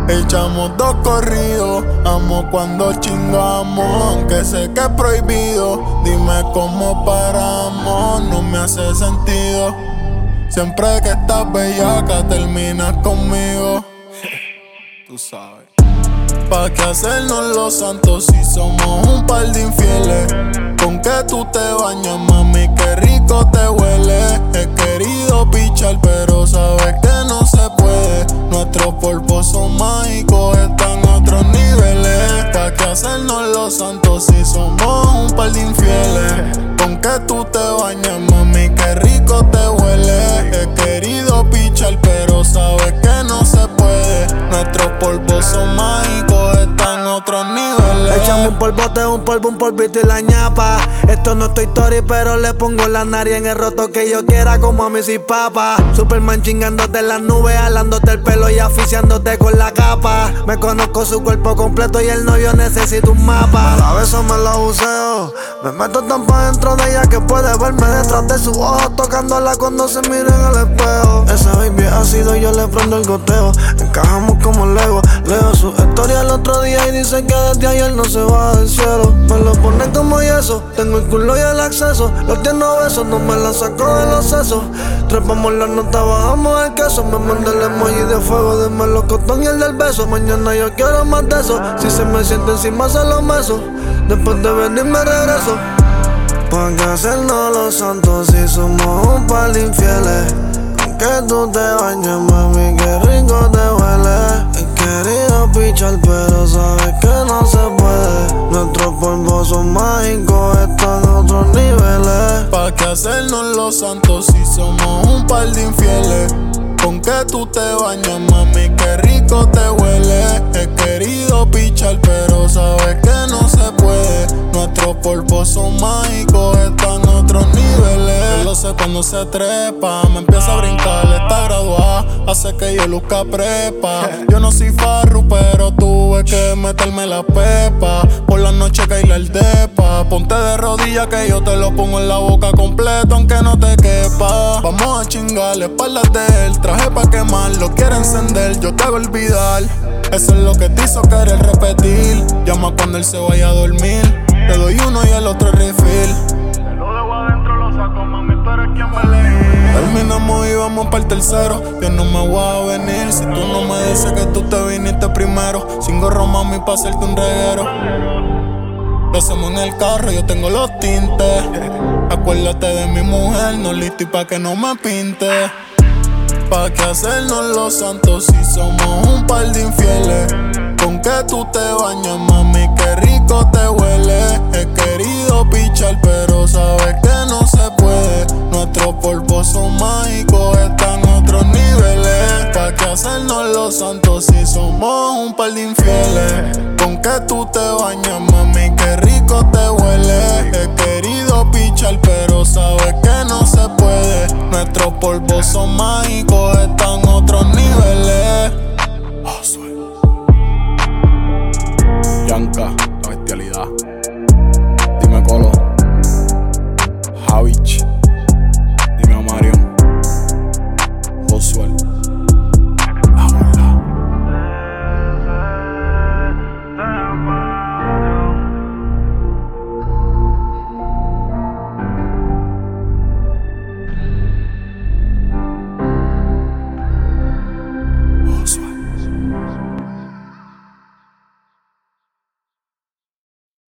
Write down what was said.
Echamos dos corridos, amo cuando chingamos, aunque sé que es prohibido. Dime cómo paramos, no me hace sentido. Siempre que estás bellaca terminas conmigo. Tú sabes. ¿Pa' qué hacernos los santos si somos un par de infieles? Con que tú te bañas, mami, qué rico te huele. He querido pichar, pero sabes que no se puede. Nuestros polvos son mágicos, están a otros niveles. ¿Pa' qué hacernos los santos si somos un par de infieles? Con que tú te bañas, mami, qué rico te huele. He querido pichar, pero sabes que no se puede. Nuestros polvos son mágicos, están a otros niveles. Echamos un polvito y la ñapa. Esto no es Toy Story, pero le pongo la nariz en el roto que yo quiera, como a mis y papas. Superman chingándote en las nubes, jalándote el pelo y asfixiándote con la capa. Me conozco su cuerpo completo y el novio necesita un mapa. A veces me la buceo, me meto tan pa' dentro de ella que puede verme detrás de sus ojos, tocándola cuando se mira en el espejo. Esa baby ha sido y yo le prendo el goteo. Encajamos como Lego. Leo su historia el otro día y dice que desde ayer no se va del cielo. Me lo ponen como yeso, tengo el culo y el acceso. Los tiernos besos no me la saco de los sesos. Trepamos la nota, bajamos el queso. Me manda el emoji de fuego, de melocotón y el del beso. Mañana yo quiero más de eso. Si se me siente encima se lo meso. Después de venir me regreso. ¿Pa' qué hacernos los santos si somos un par de infieles? Con que tú te bañas, mami, qué rico te huele. He querido pichar, pero sabes que no se puede. Nuestros polvos son mágicos, están a otros niveles. ¿Pa' qué hacernos los santos si somos un par de infieles? Con que tú te bañas, mami, qué rico te huele. He querido pichar, pero sabes que no se puede. Nuestros polvos son mágicos, están a otros niveles. Yo lo sé cuando se trepa, me empieza a brincar, está graduada, hace que yo luzca prepa. Yo no soy farru, pero tuve que meterme la pepa. Por la noche caíle el depa. Ponte de rodillas que yo te lo pongo en la boca completo, aunque no te quepa. Vamos a chingar, espaldas de él, traje pa' quemar, lo quiere encender, yo te hago olvidar. Eso es lo que te hizo querer repetir. Llama cuando él se vaya a dormir. Te doy uno y el otro refill. Te lo dejo adentro, lo saco, mami, tú eres quien me elegí. Terminamos y vamos para el tercero. Yo no me voy a venir si tú no me dices que tú te viniste primero. Sin gorro, mami, pa' hacerte un reguero. Lo hacemos en el carro, yo tengo los tintes. Acuérdate de mi mujer, no listo y pa' que no me pinte. ¿Pa' qué hacernos los santos si somos un par de infieles? Con que tú te bañas, mami, qué rico te huele. He querido pichar, pero sabes que no se puede. Nuestros polvos son mágicos, están a otros niveles. ¿Pa' qué hacernos los santos si somos un par de infieles? Con que tú te bañas, mami, qué rico te huele. He querido pichar, pero sabes que no se puede. Nuestros polvos son mágicos, están a otros niveles.